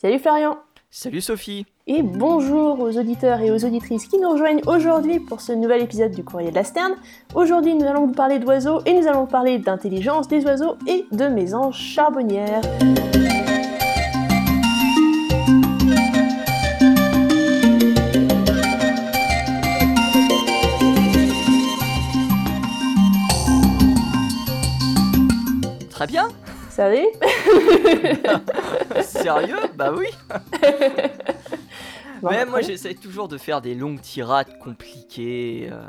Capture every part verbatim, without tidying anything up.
Salut Florian. Salut Sophie. Et bonjour aux auditeurs et aux auditrices qui nous rejoignent aujourd'hui pour ce nouvel épisode du Courrier de la Sterne. Aujourd'hui, nous allons vous parler d'oiseaux et nous allons vous parler d'intelligence des oiseaux et de mésanges charbonnières. Très bien. Salut. Sérieux? Bah oui. Bon, Mais bah, moi très j'essaie toujours de faire des longues tirades compliquées. euh.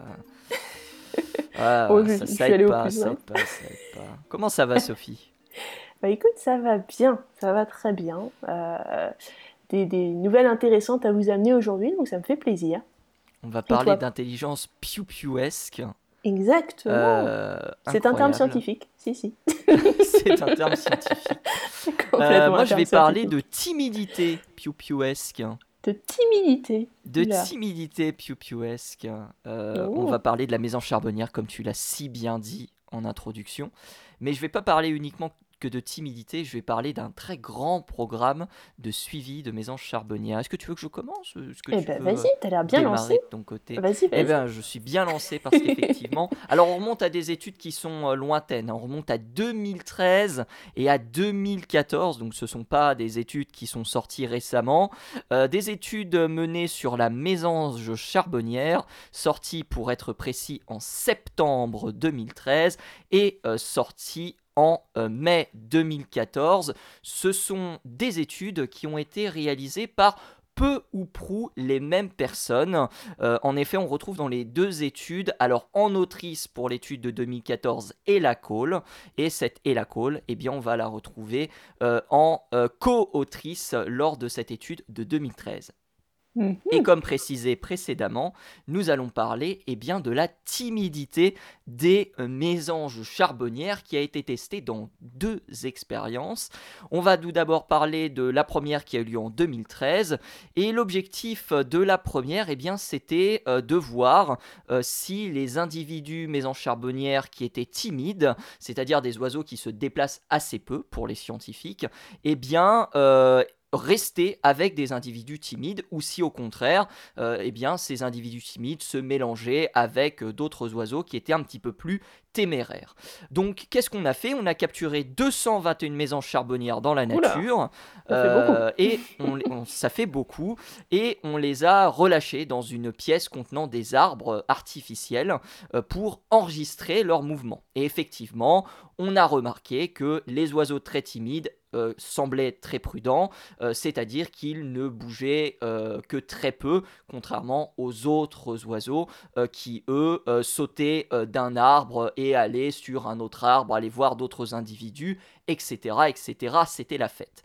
Ah, Oh, je- ça, je ça suis allée aide au pas, plus ça simple. aide pas, ça aide pas. Comment ça va Sophie? Bah écoute, ça va bien, ça va très bien. Euh, des, des nouvelles intéressantes à vous amener aujourd'hui, donc ça me fait plaisir. On va Et parler toi? d'intelligence piou-piouesque. Exactement. Euh, C'est un terme incroyable. scientifique, si si. C'est un terme scientifique. C'est Euh, complètement moi un je terme vais parler scientifique. de timidité piou-piouesque. De timidité. De Oula. timidité piou-piouesque. Euh, on Oh. va parler de la mésange charbonnière, comme tu l'as si bien dit en introduction. Mais je ne vais pas parler uniquement que de timidité, je vais parler d'un très grand programme de suivi de mésange charbonnière. Est-ce que tu veux que je commence? Est-ce que Eh tu ben veux vas-y, t'as l'air bien lancé. démarrer de ton côté? Vas-y, Eh vas-y. bien, je suis bien lancé parce qu'effectivement... Alors, on remonte à des études qui sont euh, lointaines. On remonte à deux mille treize et à deux mille quatorze. Donc, ce ne sont pas des études qui sont sorties récemment. Euh, des études menées sur la mésange charbonnière, sorties pour être précis en septembre deux mille treize et euh, sorties en euh, mai deux mille quatorze. Ce sont des études qui ont été réalisées par peu ou prou les mêmes personnes. Euh, en effet, on retrouve dans les deux études, alors en autrice pour l'étude de deux mille quatorze, Ella Cole, et cette Ella Cole, eh bien, on va la retrouver euh, en euh, co-autrice lors de cette étude de deux mille treize. Mhm. Et comme précisé précédemment, nous allons parler eh bien, de la timidité des euh, mésanges charbonnières qui a été testée dans deux expériences. On va tout d'abord parler de la première qui a eu lieu en deux mille treize. Et l'objectif de la première, eh bien, c'était euh, de voir euh, si les individus mésanges charbonnières qui étaient timides, c'est-à-dire des oiseaux qui se déplacent assez peu pour les scientifiques, eh bien... Euh, rester avec des individus timides ou si au contraire euh, eh bien, ces individus timides se mélangeaient avec euh, d'autres oiseaux qui étaient un petit peu plus téméraires. Donc qu'est-ce qu'on a fait? On a capturé deux cent vingt et une mésanges charbonnières dans la Oula, nature ça fait beaucoup. euh, et on, on- ça fait beaucoup et on les a relâchés dans une pièce contenant des arbres artificiels euh, pour enregistrer leurs mouvements. Et effectivement, on a remarqué que les oiseaux très timides euh, semblaient très prudents, euh, c'est-à-dire qu'ils ne bougeaient euh, que très peu, contrairement aux autres oiseaux euh, qui, eux, euh, sautaient euh, d'un arbre et allaient sur un autre arbre, allaient voir d'autres individus, et cetera, et cetera. C'était la fête.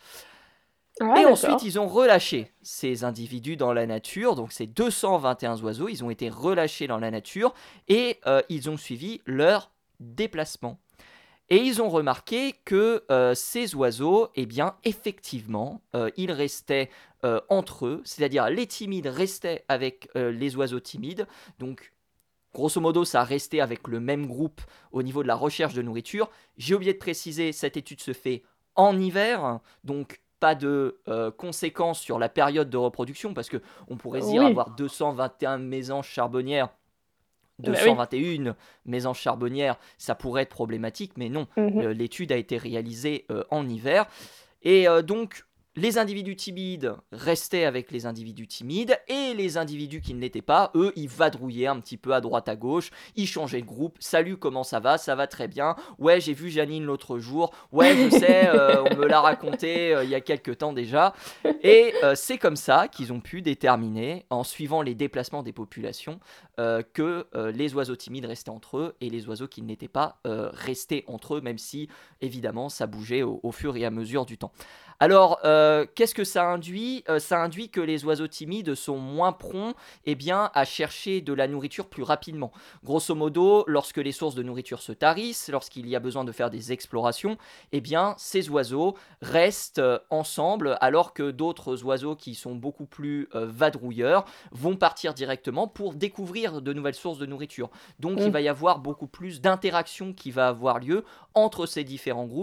Ah Et ensuite, d'accord. ils ont relâché ces individus dans la nature, donc ces deux cent vingt et un oiseaux, ils ont été relâchés dans la nature et euh, ils ont suivi leur déplacement. Et ils ont remarqué que euh, ces oiseaux, eh bien, effectivement, euh, ils restaient euh, entre eux, c'est-à-dire les timides restaient avec euh, les oiseaux timides. Donc, grosso modo, ça restait avec le même groupe au niveau de la recherche de nourriture. J'ai oublié de préciser, cette étude se fait en hiver, donc pas de euh, conséquences sur la période de reproduction, parce qu'on pourrait se dire Oui. avoir deux cent vingt et un mésanges charbonnières, Bah oui. deux cent vingt et une mésanges charbonnières, ça pourrait être problématique, mais non, Mhm. euh, l'étude a été réalisée euh, en hiver. Et euh, donc, les individus timides restaient avec les individus timides, et les individus qui ne l'étaient pas, eux, ils vadrouillaient un petit peu à droite à gauche, ils changeaient de groupe. Salut, comment ça va? Ça va très bien. Ouais, j'ai vu Janine l'autre jour. Ouais, je sais, euh, on me l'a raconté euh, il y a quelques temps déjà. Et euh, c'est comme ça qu'ils ont pu déterminer, en suivant les déplacements des populations, euh, que euh, les oiseaux timides restaient entre eux et les oiseaux qui ne l'étaient pas euh, restaient entre eux, même si évidemment ça bougeait au, au fur et à mesure du temps. Alors, euh, qu'est-ce que ça induit? Euh, Ça induit que les oiseaux timides sont moins prompts eh bien, à chercher de la nourriture plus rapidement. Grosso modo, lorsque les sources de nourriture se tarissent, lorsqu'il y a besoin de faire des explorations, eh bien, ces oiseaux restent euh, ensemble, alors que d'autres oiseaux qui sont beaucoup plus euh, vadrouilleurs vont partir directement pour découvrir de nouvelles sources de nourriture. Donc, il Mhm. va y avoir beaucoup plus d'interaction qui va avoir lieu entre ces différents groupes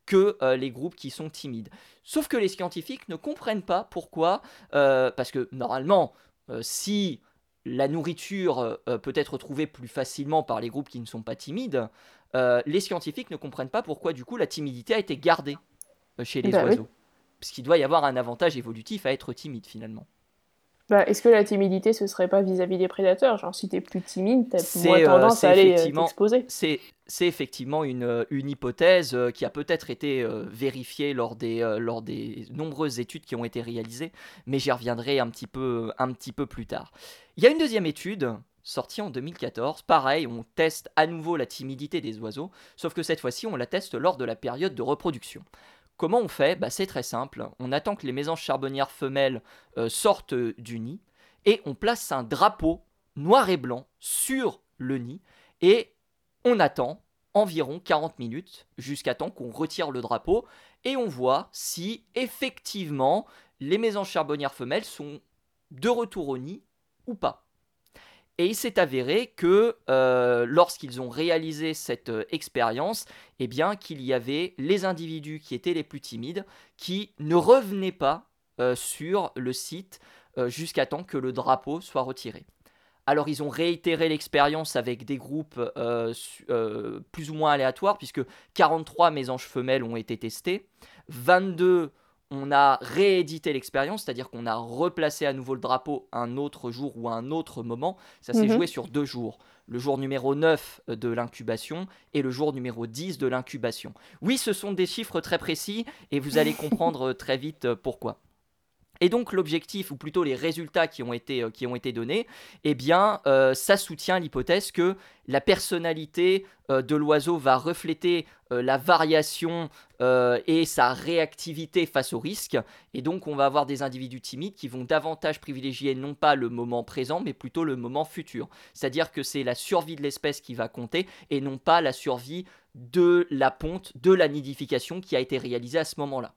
que euh, les groupes qui sont timides. Sauf que les scientifiques ne comprennent pas pourquoi, euh, parce que normalement, euh, si la nourriture euh, peut être trouvée plus facilement par les groupes qui ne sont pas timides, euh, les scientifiques ne comprennent pas pourquoi du coup la timidité a été gardée euh, chez les Bah oui. oiseaux. Parce qu'il doit y avoir un avantage évolutif à être timide finalement. Bah, est-ce que la timidité, ce serait pas vis-à-vis des prédateurs? Genre, si t'es plus timide, t'as moins C'est euh, tendance c'est à aller euh, effectivement, t'exposer. c'est, c'est effectivement une, euh, une hypothèse euh, qui a peut-être été euh, vérifiée lors des, euh, lors des nombreuses études qui ont été réalisées, mais j'y reviendrai un petit peu, un petit peu plus tard. Il y a une deuxième étude sortie en deux mille quatorze, pareil, on teste à nouveau la timidité des oiseaux, sauf que cette fois-ci on la teste lors de la période de reproduction. Comment on fait? Bah, c'est très simple, on attend que les mésanges charbonnières femelles euh, sortent euh, du nid, et on place un drapeau noir et blanc sur le nid, et on attend environ quarante minutes jusqu'à temps qu'on retire le drapeau, et on voit si effectivement les mésanges charbonnières femelles sont de retour au nid ou pas. Et il s'est avéré que euh, lorsqu'ils ont réalisé cette euh, expérience, eh bien qu'il y avait les individus qui étaient les plus timides qui ne revenaient pas euh, sur le site euh, jusqu'à temps que le drapeau soit retiré. Alors ils ont réitéré l'expérience avec des groupes euh, su- euh, plus ou moins aléatoires, puisque quarante-trois mésanges femelles ont été testés, vingt-deux on a réédité l'expérience, c'est-à-dire qu'on a replacé à nouveau le drapeau un autre jour ou à un autre moment. Ça s'est Mhm. joué sur deux jours, le jour numéro neuf de l'incubation et le jour numéro dix de l'incubation. Oui, ce sont des chiffres très précis et vous allez comprendre très vite euh, pourquoi. Et donc l'objectif, ou plutôt les résultats qui ont été, euh, qui ont été donnés, eh bien, euh, ça soutient l'hypothèse que la personnalité euh, de l'oiseau va refléter euh, la variation euh, et sa réactivité face au risque. Et donc on va avoir des individus timides qui vont davantage privilégier non pas le moment présent, mais plutôt le moment futur. C'est-à-dire que c'est la survie de l'espèce qui va compter et non pas la survie de la ponte, de la nidification qui a été réalisée à ce moment-là.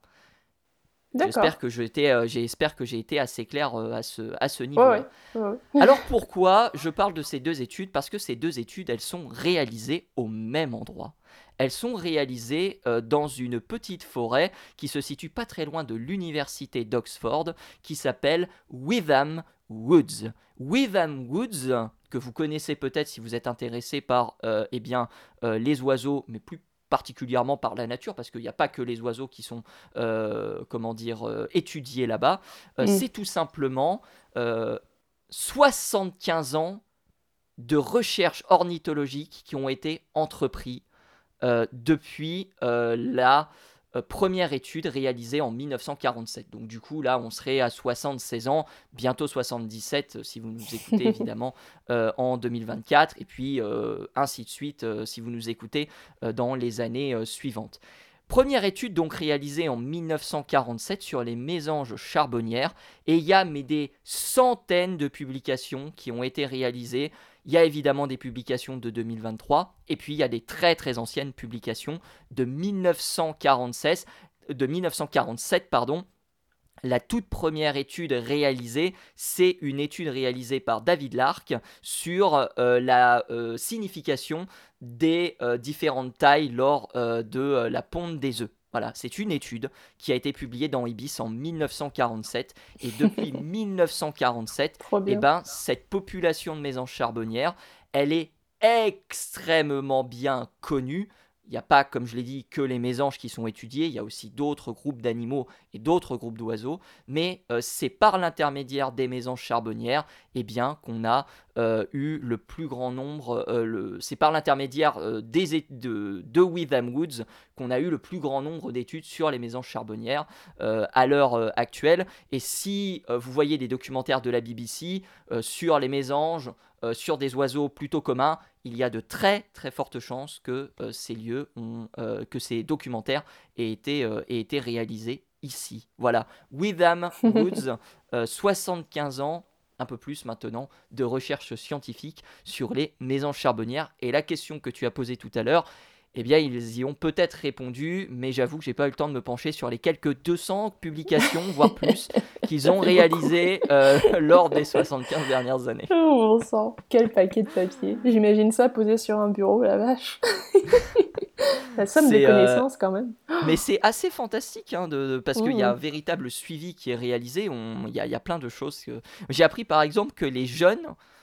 J'espère D'accord. que, je été, euh, j'espère que j'ai été assez clair euh, à ce, à ce Ouais, niveau-là. ouais. ouais, ouais. Alors pourquoi je parle de ces deux études? Parce que ces deux études, elles sont réalisées au même endroit. Elles sont réalisées euh, dans une petite forêt qui se situe pas très loin de l'université d'Oxford, qui s'appelle Witham Woods. Witham Woods, que vous connaissez peut-être si vous êtes intéressé par euh, eh bien, euh, les oiseaux, mais plus particulièrement par la nature, parce qu'il n'y a pas que les oiseaux qui sont euh, comment dire, euh, étudiés là-bas. Euh, Mm. c'est tout simplement euh, soixante-quinze ans de recherche ornithologique qui ont été entrepris euh, depuis euh, la euh, première étude réalisée en mille neuf cent quarante-sept. Donc du coup, là, on serait à soixante-seize ans, bientôt soixante-dix-sept, euh, si vous nous écoutez évidemment euh, en deux mille vingt-quatre, et puis euh, ainsi de suite, euh, si vous nous écoutez euh, dans les années euh, suivantes. Première étude donc réalisée en mille neuf cent quarante-sept sur les mésanges charbonnières, et il y a mais des centaines de publications qui ont été réalisées. Il y a évidemment des publications de deux mille vingt-trois, et puis il y a des très très anciennes publications de mille neuf cent quarante-seize, de mille neuf cent quarante-sept, pardon. La toute première étude réalisée, c'est une étude réalisée par David Lark sur euh, la euh, signification des euh, différentes tailles lors euh, de euh, la ponte des œufs. Voilà, c'est une étude qui a été publiée dans Ibis en mille neuf cent quarante-sept, et depuis mille neuf cent quarante-sept, Trop eh bien. ben, cette population de mésanges charbonnières, elle est extrêmement bien connue. Il n'y a pas, comme je l'ai dit, que les mésanges qui sont étudiés, il y a aussi d'autres groupes d'animaux et d'autres groupes d'oiseaux, mais euh, c'est par l'intermédiaire des mésanges charbonnières eh bien, qu'on a euh, eu le plus grand nombre, euh, le, c'est par l'intermédiaire euh, des, é- de, de Witham Woods qu'on a eu le plus grand nombre d'études sur les mésanges charbonnières euh, à l'heure euh, actuelle. Et si euh, vous voyez des documentaires de la B B C euh, sur les mésanges, euh, sur des oiseaux plutôt communs, il y a de très très fortes chances que euh, ces lieux ont, euh, que ces documentaires aient été, euh, aient été réalisés ici. Voilà, Witham Woods, euh, soixante-quinze ans, un peu plus maintenant, de recherche scientifique sur les mésanges charbonnières. Et la question que tu as posée tout à l'heure, eh bien, ils y ont peut-être répondu, mais j'avoue que j'ai pas eu le temps de me pencher sur les quelques deux cents publications, voire plus, qu'ils Ça ont fait beaucoup. réalisées euh, lors des soixante-quinze dernières années. Oh, bon sang. Quel paquet de papier. J'imagine ça posé sur un bureau, la vache. La somme C'est, de euh, connaissances quand même. Mais c'est assez fantastique hein, de, de- parce qu'il y a un Mmh. véritable suivi qui est réalisé. On- Il y a, il y a plein de choses. que- J'ai appris par exemple que les jeunes,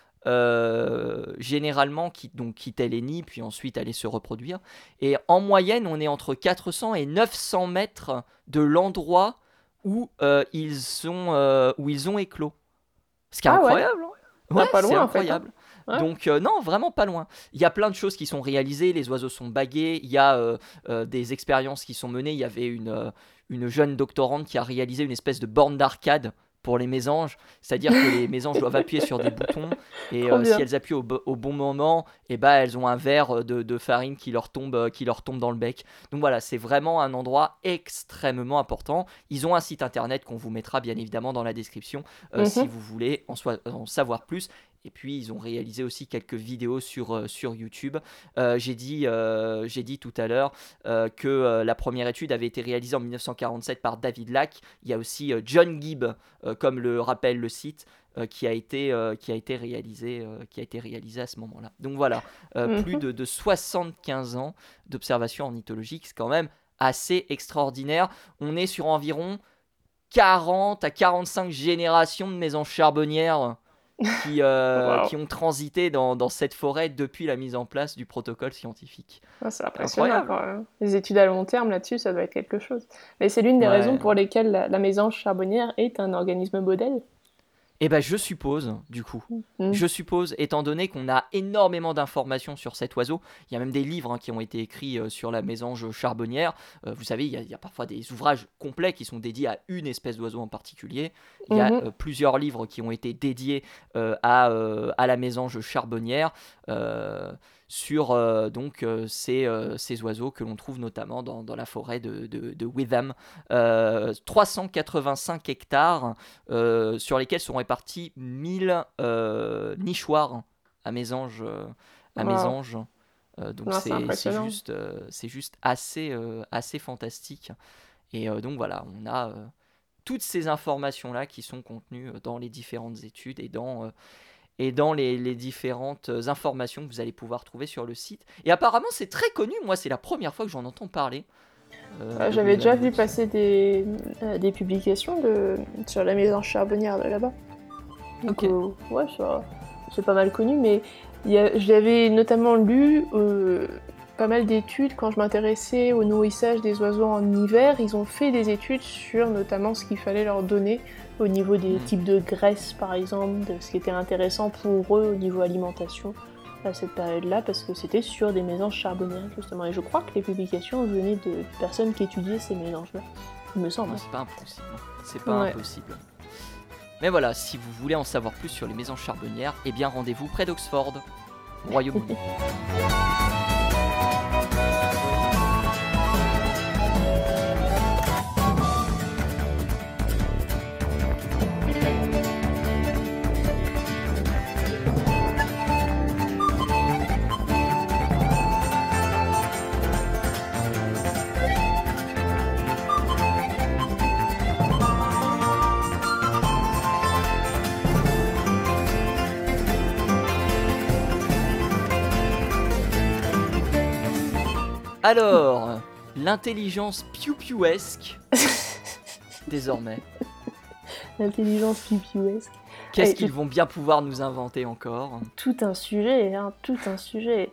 euh, généralement, qui, donc, quittaient les nids, puis ensuite allaient se reproduire. Et en moyenne, on est entre quatre cents et neuf cents mètres de l'endroit où, euh, ils sont, euh, où ils ont éclos. Ce qui est Ah ouais, incroyable, hein. Ouais, ah, pas c'est loin en fait, hein. incroyable. Ouais. Donc euh, non, vraiment pas loin. Il y a plein de choses qui sont réalisées, les oiseaux sont bagués, il y a euh, euh, des expériences qui sont menées. Il y avait une, euh, une jeune doctorante qui a réalisé une espèce de borne d'arcade pour les mésanges, c'est-à-dire que les mésanges doivent appuyer sur des boutons et Trop euh, si bien. elles appuient au, bo- au bon moment, et bah, elles ont un verre de, de farine qui leur, tombe, euh, qui leur tombe dans le bec. Donc voilà, c'est vraiment un endroit extrêmement important. Ils ont un site internet qu'on vous mettra bien évidemment dans la description euh, si Mhm. vous voulez en, soi- en savoir plus. Et puis ils ont réalisé aussi quelques vidéos sur, euh, sur YouTube. Euh, j'ai dit, euh, j'ai dit tout à l'heure euh, que euh, la première étude avait été réalisée en mille neuf cent quarante-sept par David Lack. Il y a aussi euh, John Gibb, euh, comme le rappelle le site, euh, qui, a été, euh, qui, a été réalisé, euh, qui a été réalisé à ce moment-là. Donc voilà, euh, plus Mhm. de, de soixante-quinze ans d'observation ornithologique, c'est quand même assez extraordinaire. On est sur environ quarante à quarante-cinq générations de mésanges charbonnières qui, euh, Waouh. qui ont transité dans, dans cette forêt depuis la mise en place du protocole scientifique. Ah, c'est C'est impressionnant incroyable. quand même. Les études à long terme là-dessus, ça doit être quelque chose. Mais c'est l'une des raisons Ouais. pour lesquelles la, la mésange charbonnière est un organisme modèle. Et ben je suppose, du coup, Mhm. je suppose, étant donné qu'on a énormément d'informations sur cet oiseau, il y a même des livres hein, qui ont été écrits euh, sur la mésange charbonnière. Euh, vous savez, il y, a, il y a parfois des ouvrages complets qui sont dédiés à une espèce d'oiseau en particulier. Il y a Mhm. euh, plusieurs livres qui ont été dédiés euh, à, euh, à la mésange charbonnière. Euh, sur euh, donc euh, ces, euh, ces oiseaux que l'on trouve notamment dans, dans la forêt de, de, de Witham. Euh, trois cent quatre-vingt-cinq hectares euh, sur lesquels sont répartis mille euh, nichoirs à mésanges. euh, à Waouh. mésanges. Euh, donc Non, c'est c'est c'est impressionnant. juste, euh, c'est juste assez, euh, assez fantastique. Et euh, donc voilà, on a euh, toutes ces informations-là qui sont contenues euh, dans les différentes études et dans, euh, et dans les, les différentes euh, informations que vous allez pouvoir trouver sur le site. Et apparemment c'est très connu, moi c'est la première fois que j'en entends parler euh, Euh, de J'avais déjà Witham vu Woods. passer des, euh, des publications de, sur la mésange charbonnière de là-bas. Donc, Ok. euh, ouais, ça, c'est pas mal connu, mais il y a- j'avais notamment lu euh, pas mal d'études quand je m'intéressais au nourrissage des oiseaux en hiver. Ils ont fait des études sur notamment ce qu'il fallait leur donner au niveau des Hmm. types de graisse, par exemple, de ce qui était intéressant pour eux au niveau alimentation à cette période-là, parce que c'était sur des mésanges charbonnières, justement. Et je crois que les publications venaient de personnes qui étudiaient ces mélanges-là, il me semble. Ouais, c'est pas impossible. C'est pas Ouais. impossible. Mais voilà, si vous voulez en savoir plus sur les mésanges charbonnières, eh bien rendez-vous près d'Oxford, au Royaume-Uni. Alors, l'intelligence piou-piouesque, désormais. L'intelligence pipiouesque. Qu'est-ce Allez, qu'ils vont bien pouvoir nous inventer encore? tout un sujet, hein, tout un sujet.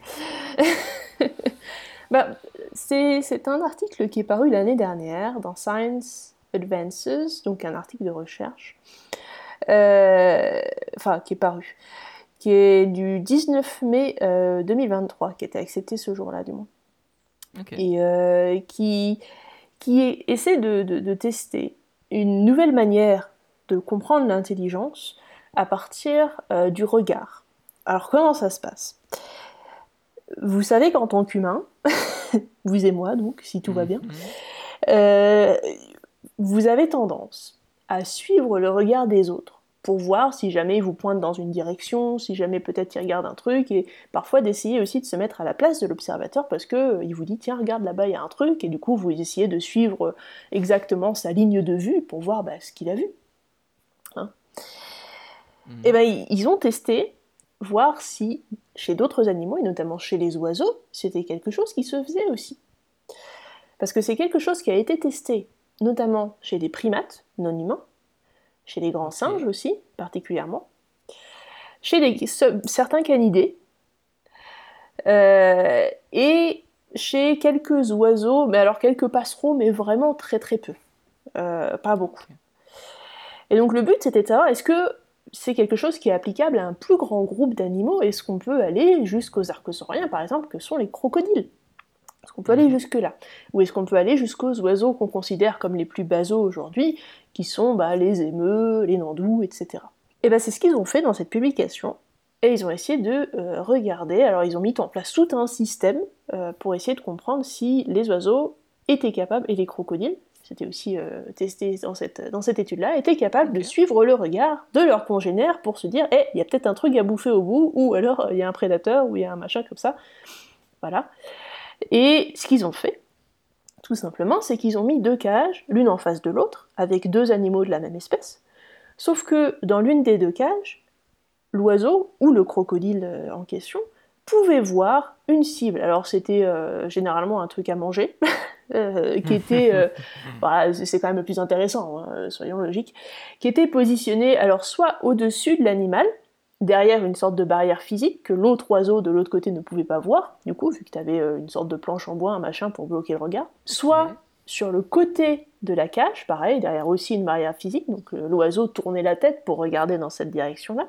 Bah, c'est, c'est un article qui est paru l'année dernière dans Science Advances, donc un article de recherche, euh, enfin qui est paru, qui est du dix-neuf mai euh, deux mille vingt-trois, qui a été accepté ce jour-là du moins, Ok. et euh, qui, qui essaie de, de, de tester une nouvelle manière de comprendre l'intelligence à partir euh, du regard. Alors comment ça se passe? Vous savez qu'en tant qu'humain, vous et moi donc, si tout va bien, Mhm. euh, vous avez tendance à suivre le regard des autres pour voir si jamais ils vous pointent dans une direction, si jamais peut-être ils regardent un truc, et parfois d'essayer aussi de se mettre à la place de l'observateur parce que euh, il vous dit tiens regarde là-bas il y a un truc, et du coup vous essayez de suivre exactement sa ligne de vue pour voir bah, ce qu'il a vu. Hein. Mhm. Et ben ils ont testé voir si, chez d'autres animaux, et notamment chez les oiseaux, c'était quelque chose qui se faisait aussi. Parce que c'est quelque chose qui a été testé, notamment chez des primates non humains, chez les grands Ok. singes aussi, particulièrement, chez les, ce- certains canidés, euh, et chez quelques oiseaux, mais alors quelques passereaux, mais vraiment très très peu, euh, pas beaucoup. Ok. Et donc le but c'était de savoir, est-ce que c'est quelque chose qui est applicable à un plus grand groupe d'animaux? Est-ce qu'on peut aller jusqu'aux archosauriens, par exemple, que sont les crocodiles? Est-ce qu'on peut aller Mhm. jusque-là? Ou est-ce qu'on peut aller jusqu'aux oiseaux qu'on considère comme les plus basaux aujourd'hui, qui sont bah, les émeus, les nandous, et cetera. Et ben c'est ce qu'ils ont fait dans cette publication, et ils ont essayé de euh, regarder, alors ils ont mis en place tout un système euh, pour essayer de comprendre si les oiseaux étaient capables, et les crocodiles, c'était aussi euh, testé dans cette, dans cette étude-là, étaient capables Ok. de suivre le regard de leurs congénères pour se dire, eh, il y a peut-être un truc à bouffer au bout, ou alors il y a un prédateur, ou il y a un machin comme ça. Voilà. Et ce qu'ils ont fait, tout simplement, c'est qu'ils ont mis deux cages, l'une en face de l'autre, avec deux animaux de la même espèce, sauf que dans l'une des deux cages, l'oiseau ou le crocodile en question pouvait voir une cible. Alors c'était euh, généralement un truc à manger, euh, qui était, euh, bah, c'est quand même le plus intéressant, hein, soyons logiques, qui était positionné alors soit au-dessus de l'animal, derrière une sorte de barrière physique que l'autre oiseau de l'autre côté ne pouvait pas voir, du coup, vu que tu avais euh, une sorte de planche en bois, un machin pour bloquer le regard, soit Ok. sur le côté de la cage, pareil, derrière aussi une barrière physique, donc euh, l'oiseau tournait la tête pour regarder dans cette direction-là,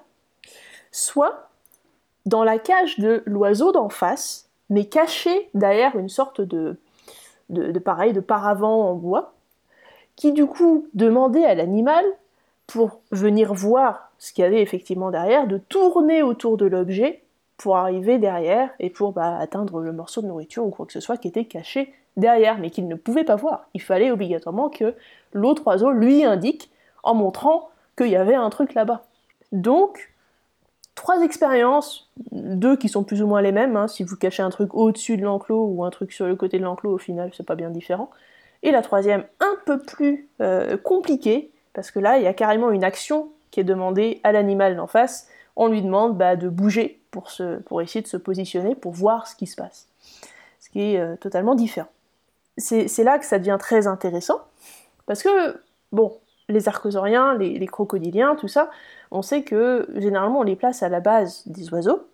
soit dans la cage de l'oiseau d'en face, mais caché derrière une sorte de, de, de pareil, de paravent en bois, qui du coup demandait à l'animal, pour venir voir ce qu'il y avait effectivement derrière, de tourner autour de l'objet pour arriver derrière et pour bah, atteindre le morceau de nourriture ou quoi que ce soit qui était caché derrière, mais qu'il ne pouvait pas voir. Il fallait obligatoirement que l'autre oiseau lui indique en montrant qu'il y avait un truc là-bas. Donc, trois expériences, deux qui sont plus ou moins les mêmes, hein, si vous cachez un truc au-dessus de l'enclos ou un truc sur le côté de l'enclos, au final, c'est pas bien différent. Et la troisième, un peu plus euh, compliquée, parce que là, il y a carrément une action qui est demandée à l'animal d'en face. On lui demande bah, de bouger pour, se, pour essayer de se positionner, pour voir ce qui se passe. Ce qui est euh, totalement différent. C'est, c'est là que ça devient très intéressant, parce que, bon, les archosauriens, les, les crocodiliens, tout ça, on sait que généralement on les place à la base des oiseaux,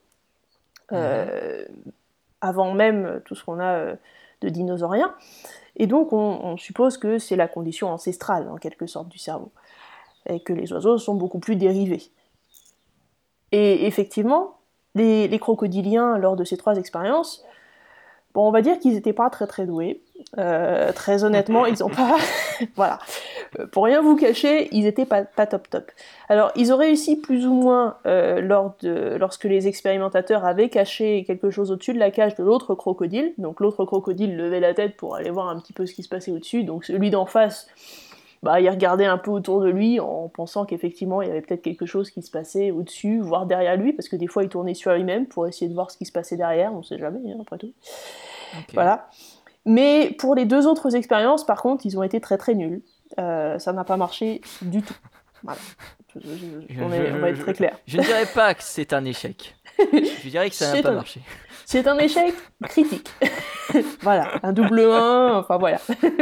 Mhm. euh, avant même tout ce qu'on a euh, de dinosauriens, et donc on, on suppose que c'est la condition ancestrale, en quelque sorte, du cerveau, et que les oiseaux sont beaucoup plus dérivés. Et effectivement, les, les crocodiliens, lors de ces trois expériences, bon, on va dire qu'ils n'étaient pas très très doués. Euh, très honnêtement, ils n'ont pas... voilà. Euh, Pour rien vous cacher, ils étaient pas, pas top top. Alors, ils ont réussi plus ou moins euh, lors de, lorsque les expérimentateurs avaient caché quelque chose au-dessus de la cage de l'autre crocodile. Donc l'autre crocodile levait la tête pour aller voir un petit peu ce qui se passait au-dessus. Donc celui d'en face, bah, il regardait un peu autour de lui en pensant qu'effectivement il y avait peut-être quelque chose qui se passait au-dessus, voire derrière lui, parce que des fois il tournait sur lui-même pour essayer de voir ce qui se passait derrière, on sait jamais, hein, après tout. Ok. Voilà. Mais pour les deux autres expériences, par contre, ils ont été très très nuls. Euh, ça n'a pas marché du tout. Voilà. Je- je- Je, on, est- on va je- être je- très clair. je ne dirais pas que c'est un échec. Je dirais que ça n'a C'est pas un, marché. c'est un échec critique. Voilà, un double un, enfin voilà.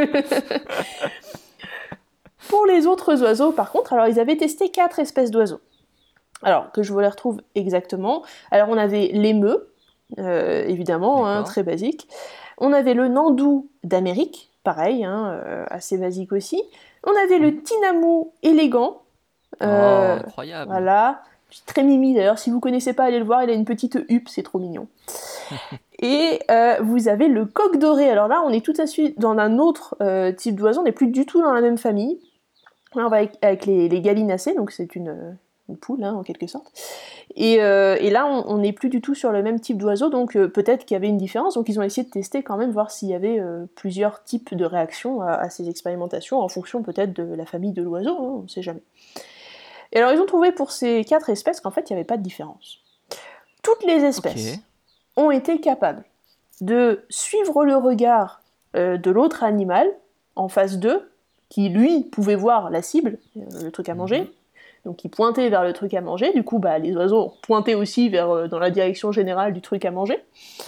Pour les autres oiseaux, par contre, alors ils avaient testé quatre espèces d'oiseaux. Alors, que je vous les retrouve exactement. Alors, on avait l'émeu, euh, évidemment, hein, D'accord. très basique. On avait le nandou d'Amérique, pareil, hein, euh, assez basique aussi. On avait le Mhm. tinamou élégant, Oh, euh, incroyable. voilà, très mimi d'ailleurs, si vous connaissez pas, allez le voir, il a une petite huppe, c'est trop mignon. Et euh, vous avez le coq doré, alors là on est tout à suite dans un autre euh, type d'oiseau, on n'est plus du tout dans la même famille. Là on va avec, avec les, les gallinacées, donc c'est une, une poule hein, en quelque sorte. Et, euh, et là, on n'est plus du tout sur le même type d'oiseau, donc euh, peut-être qu'il y avait une différence. Donc ils ont essayé de tester quand même, voir s'il y avait euh, plusieurs types de réactions à, à ces expérimentations, en fonction peut-être de la famille de l'oiseau, hein, on ne sait jamais. Et alors ils ont trouvé pour ces quatre espèces qu'en fait, il n'y avait pas de différence. Toutes les Ok. espèces ont été capables de suivre le regard euh, de l'autre animal en face d'eux, qui lui pouvait voir la cible, euh, le truc à Mhm. manger, Donc ils pointaient vers le truc à manger, du coup bah, les oiseaux pointaient aussi vers, euh, dans la direction générale du truc à manger.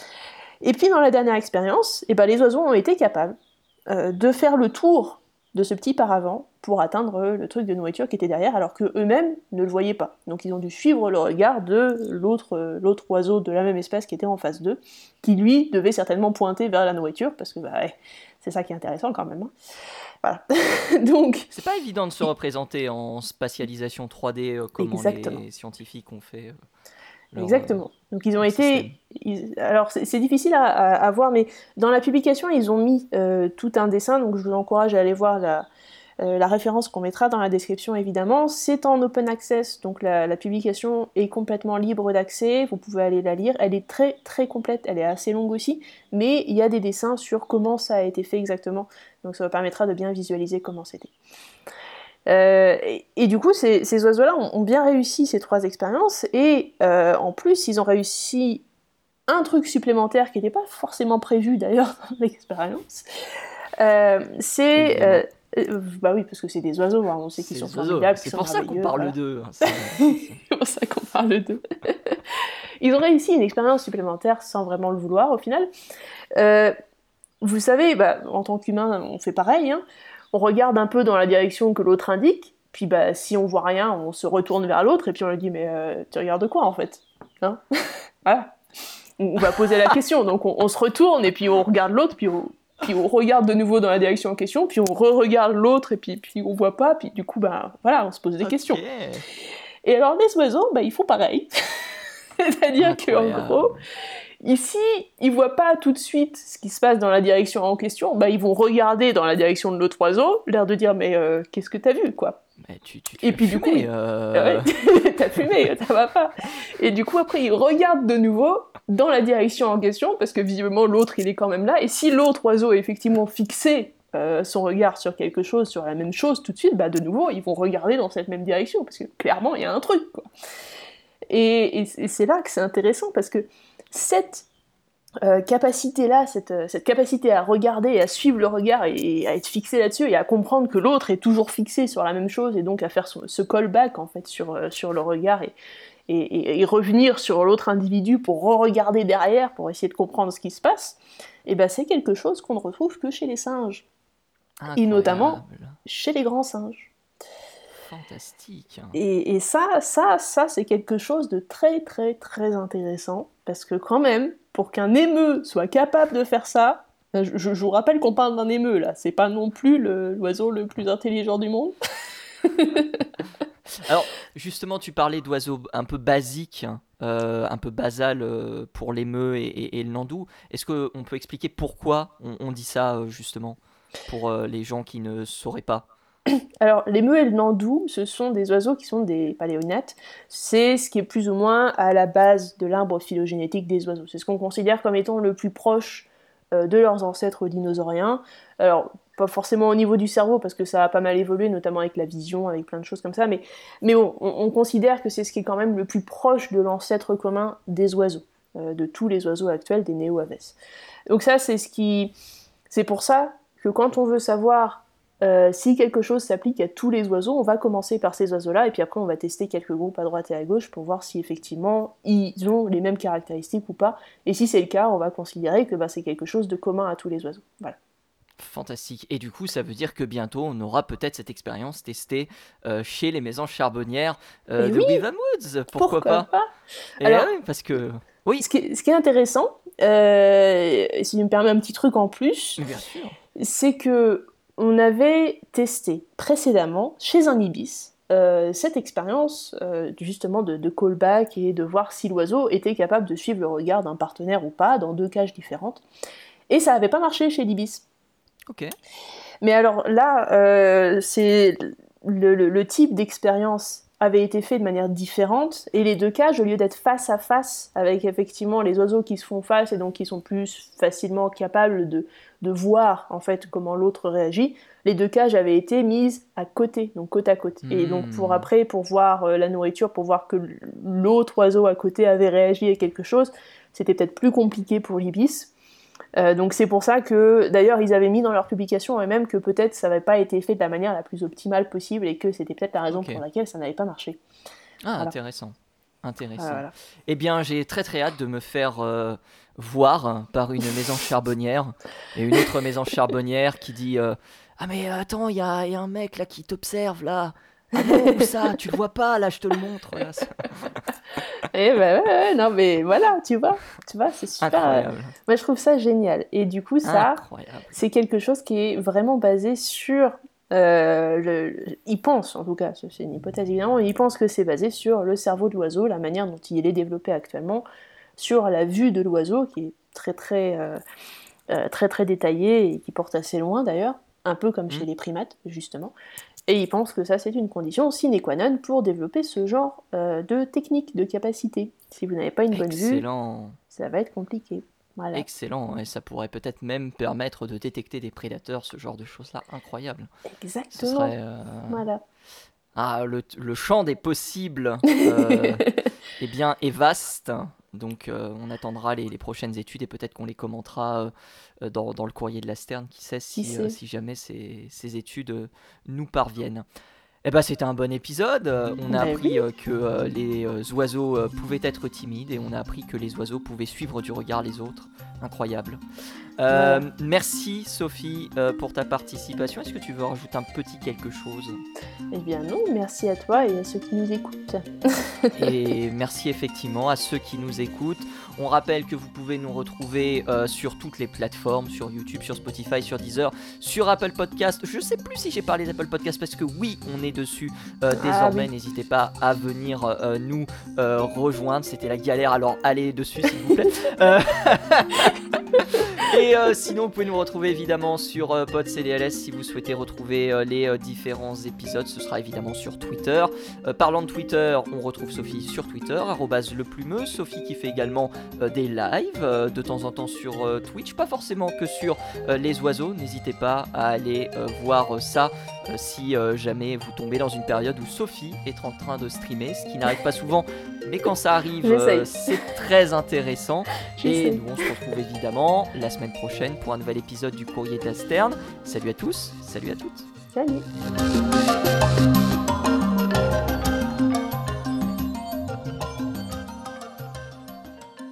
Et puis dans la dernière expérience, eh ben, les oiseaux ont été capables euh, de faire le tour de ce petit paravent pour atteindre le truc de nourriture qui était derrière, alors qu'eux-mêmes ne le voyaient pas. Donc ils ont dû suivre le regard de l'autre, l'autre oiseau de la même espèce qui était en face d'eux, qui lui devait certainement pointer vers la nourriture, parce que bah, ouais, c'est ça qui est intéressant quand même. Hein. Voilà. Donc, c'est pas évident de se représenter en spatialisation trois D euh, comment exactement. Les scientifiques ont fait. Euh... Leur, Exactement. Donc ils ont été. Ils, alors c'est, c'est difficile à, à, à voir, mais dans la publication ils ont mis euh, tout un dessin. Donc je vous encourage à aller voir la, euh, la référence qu'on mettra dans la description évidemment. C'est en open access, donc la, la publication est complètement libre d'accès. Vous pouvez aller la lire. Elle est très très complète. Elle est assez longue aussi, mais il y a des dessins sur comment ça a été fait exactement. Donc ça vous permettra de bien visualiser comment c'était. Euh, et, et du coup, ces, ces oiseaux-là ont, ont bien réussi ces trois expériences, et euh, en plus, ils ont réussi un truc supplémentaire qui n'était pas forcément prévu d'ailleurs dans l'expérience. Euh, c'est... Euh, euh, bah oui, parce que c'est des oiseaux, hein, on sait qu'ils sont formidables, c'est pour ça qu'on parle d'eux. Hein, c'est pour ça qu'on parle d'eux. Ils ont réussi une expérience supplémentaire sans vraiment le vouloir, au final. Euh, vous savez, bah, en tant qu'humain, on fait pareil, hein. On regarde un peu dans la direction que l'autre indique, puis bah, si on voit rien, on se retourne vers l'autre, et puis on lui dit « mais euh, tu regardes quoi en fait ?» hein. Voilà. On va poser la question, donc on, on se retourne, et puis on regarde l'autre, puis on, puis on regarde de nouveau dans la direction en question, puis on re-regarde l'autre, et puis, puis on voit pas, puis du coup, bah, voilà, on se pose des okay. questions. Et alors les oiseaux, bah, ils font pareil. C'est-à-dire qu'en gros... Ici, ils voient pas tout de suite ce qui se passe dans la direction en question, bah, ils vont regarder dans la direction de l'autre oiseau, l'air de dire « mais euh, qu'est-ce que t'as vu, quoi ?» Mais tu, tu, tu Et puis fumé, du coup, euh... ouais, t'as fumé, ça va pas. Et du coup, après, ils regardent de nouveau dans la direction en question, parce que visiblement, l'autre, il est quand même là, et si l'autre oiseau est effectivement fixé euh, son regard sur quelque chose, sur la même chose, tout de suite, bah, de nouveau, ils vont regarder dans cette même direction, parce que clairement, il y a un truc, quoi. Et, et, et c'est là que c'est intéressant, parce que cette euh, capacité-là, cette, cette capacité à regarder et à suivre le regard et, et à être fixé là-dessus et à comprendre que l'autre est toujours fixé sur la même chose et donc à faire son, ce callback en fait sur, euh, sur le regard et, et, et revenir sur l'autre individu pour re-regarder derrière pour essayer de comprendre ce qui se passe, et ben c'est quelque chose qu'on ne retrouve que chez les singes. Incroyable. Et notamment chez les grands singes. Fantastique. Et, et ça, ça, ça, c'est quelque chose de très, très, très intéressant, parce que quand même, pour qu'un émeu soit capable de faire ça, je, je, je vous rappelle qu'on parle d'un émeu, là, c'est pas non plus le, l'oiseau le plus intelligent du monde. Alors, justement, tu parlais d'oiseaux un peu basiques, euh, un peu basal euh, pour l'émeu et, et, et le nandou. Est-ce qu'on peut expliquer pourquoi on, on dit ça, euh, justement, pour euh, les gens qui ne sauraient pas ? Alors, l'émeu et le nandou, ce sont des oiseaux qui sont des paléognates. C'est ce qui est plus ou moins à la base de l'arbre phylogénétique des oiseaux. C'est ce qu'on considère comme étant le plus proche euh, de leurs ancêtres dinosauriens. Alors, pas forcément au niveau du cerveau, parce que ça a pas mal évolué, notamment avec la vision, avec plein de choses comme ça, mais, mais bon, on, on considère que c'est ce qui est quand même le plus proche de l'ancêtre commun des oiseaux, euh, de tous les oiseaux actuels, des néo-aves. Donc ça, c'est ce qui... C'est pour ça que quand on veut savoir Euh, si quelque chose s'applique à tous les oiseaux, on va commencer par ces oiseaux-là, et puis après on va tester quelques groupes à droite et à gauche pour voir si effectivement ils ont les mêmes caractéristiques ou pas, et si c'est le cas, on va considérer que bah, c'est quelque chose de commun à tous les oiseaux. Voilà. Fantastique. Et du coup, ça veut dire que bientôt, on aura peut-être cette expérience testée euh, chez les maisons charbonnières euh, de oui, Beaver Woods. Pourquoi, pourquoi pas, pas Et alors, oui, parce que... Oui. Ce qui est, ce qui est intéressant, euh, si tu me permets un petit truc en plus, bien sûr, c'est que on avait testé précédemment, chez un ibis, euh, cette expérience euh, justement de, de callback et de voir si l'oiseau était capable de suivre le regard d'un partenaire ou pas, dans deux cages différentes. Et ça n'avait pas marché chez l'ibis. Ok. Mais alors là, euh, c'est le, le, le type d'expérience avait été fait de manière différente, et les deux cages, au lieu d'être face à face, avec effectivement les oiseaux qui se font face, et donc qui sont plus facilement capables de, de voir en fait comment l'autre réagit, les deux cages avaient été mises à côté, donc côte à côte. Mmh. Et donc pour après, pour voir euh, la nourriture, pour voir que l'autre oiseau à côté avait réagi à quelque chose, c'était peut-être plus compliqué pour l'ibis. Euh, donc c'est pour ça que, d'ailleurs, ils avaient mis dans leur publication eux-mêmes que peut-être ça n'avait pas été fait de la manière la plus optimale possible et que c'était peut-être la raison Ok. pour laquelle ça n'avait pas marché. Ah, Voilà. intéressant. Intéressant. Voilà, voilà. Eh bien, j'ai très très hâte de me faire euh, voir par une maison charbonnière et une autre maison charbonnière qui dit euh, ah mais euh, attends, il y a, y a un mec là qui t'observe là. Ah bon, où ça? Tu le vois pas? Là, je te le montre. Là. Et ben ouais, ouais, non mais voilà, tu vois, tu vois, c'est super. Incroyable. euh, Moi je trouve ça génial. Et du coup ça, Incroyable. c'est quelque chose qui est vraiment basé sur. Euh, le... Il pense, en tout cas, c'est une hypothèse évidemment, mais il pense que c'est basé sur le cerveau de l'oiseau, la manière dont il est développé actuellement, sur la vue de l'oiseau qui est très très euh, euh, très très détaillée et qui porte assez loin d'ailleurs, un peu comme chez Mm. les primates justement. Et il pense que ça, c'est une condition sine qua non pour développer ce genre euh, de technique, de capacité. Si vous n'avez pas une bonne vue, Excellent. ça va être compliqué. Voilà. Excellent. Et ça pourrait peut-être même permettre de détecter des prédateurs, ce genre de choses-là. Incroyable. Ce Exactement. serait. euh, Voilà. Ah, le, le champ des possibles euh, eh bien, est vaste. Donc, euh, on attendra les, les prochaines études et peut-être qu'on les commentera euh, dans, dans le courrier de la Sterne. Qui sait Qui si, sait euh, si jamais ces, ces études euh, nous parviennent. Eh ben, c'était un bon épisode. Euh, on a Ben appris oui. euh, que euh, les euh, oiseaux euh, pouvaient être timides et on a appris que les oiseaux pouvaient suivre du regard les autres. Incroyable. Euh, Voilà. Merci Sophie euh, pour ta participation. Est-ce que tu veux rajouter un petit quelque chose? Eh bien non, merci à toi et à ceux qui nous écoutent. Et merci effectivement à ceux qui nous écoutent. On rappelle que vous pouvez nous retrouver euh, sur toutes les plateformes, sur YouTube, sur Spotify, sur Deezer, sur Apple Podcast. Je sais plus si j'ai parlé d'Apple Podcast parce que oui, on est dessus euh, désormais. Ah oui. N'hésitez pas à venir euh, nous euh, rejoindre. C'était la galère, alors allez dessus s'il vous plaît. Euh, Et euh, sinon, vous pouvez nous retrouver évidemment sur euh, PodCDLS si vous souhaitez retrouver euh, les euh, différents épisodes. Ce sera évidemment sur Twitter. Euh, parlant de Twitter, on retrouve Sophie sur Twitter, arobase leplumeux. Sophie qui fait également euh, des lives euh, de temps en temps sur euh, Twitch, pas forcément que sur euh, les oiseaux. N'hésitez pas à aller euh, voir euh, ça euh, si euh, jamais vous tombez dans une période où Sophie est en train de streamer, ce qui n'arrive pas souvent. Mais quand ça arrive, euh, c'est très intéressant. Et nous, on se retrouve évidemment la semaine prochaine pour un nouvel épisode du Courrier de la Sterne. Salut à tous, salut à toutes. Salut.